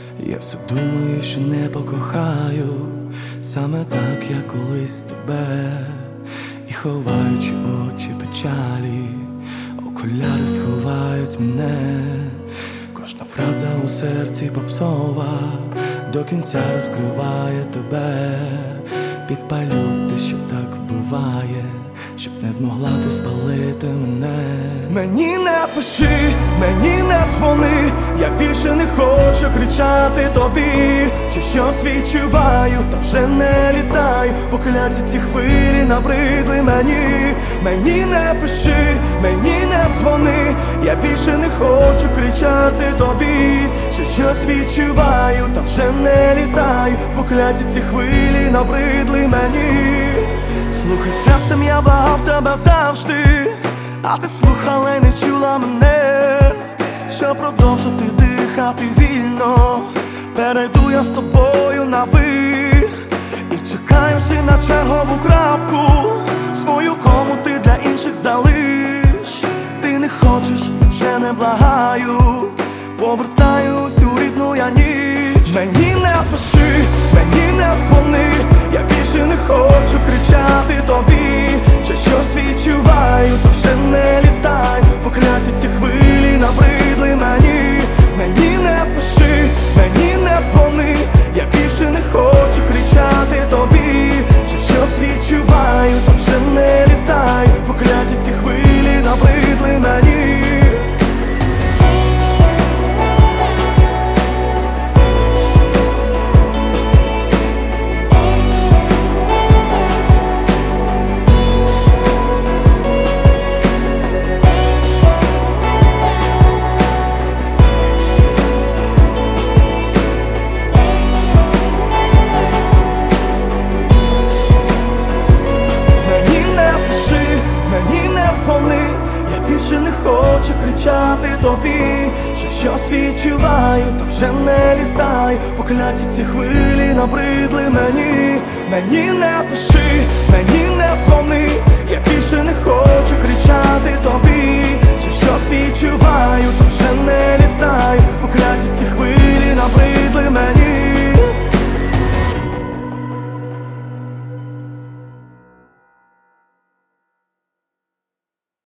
Я все думаю, що не покохаю саме так, як колись тебе. І ховаючи очі печалі, окуляри сховають мене. Кожна фраза у серці попсова до кінця розкриває тебе. Підпалю те, що так вбиває, щоб не змогла ти спалити мене. Мені не пиши, мені не дзвони, я більше не хочу кричати тобі, що щось відчуваю, та вже не літаю, покляті ці хвилі набридли мені. Мені не пиши, мені не дзвони, я більше не хочу кричати тобі, що щось відчуваю, та вже не літаю, покляті ці хвилі набридли мені. Слухай, серцем я благав тебе завжди, а ти слухала й не чула мене. Щоб продовжити дихати вільно, перейду я з тобою на ви. І чекаючи на чергову крапку, свою кому ти для інших залиш. Ти не хочеш, вже не благаю, повертаюсь у рідну я ніч. Мені не пиши, мені не дзвони, я більше не хочу кричати тобі, що щось відчуваю, то вже не літаю, покляті ці хвилі набридли мені. Мені не пиши, мені не дзвони, я більше не хочу кричати тобі, що щось відчуваю, то вже не літаю, покляті ці хвилі набридли мені. Я більше не хочу кричати тобі, що щось відчуваю, та вже не літаю, покляті ці хвилі набридли мені. Мені не пиши, мені не дзвони, я більше не хочу кричати тобі, що щось відчуваю, та вже не літаю,